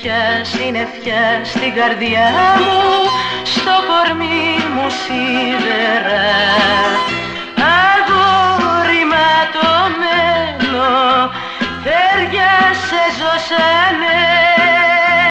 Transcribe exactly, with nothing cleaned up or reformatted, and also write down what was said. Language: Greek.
ευχές είναι ευχές στην καρδιά μου, στο κορμί μου σίδερα. Αγόρι ματωμένο, χέρια σε ζώσανε.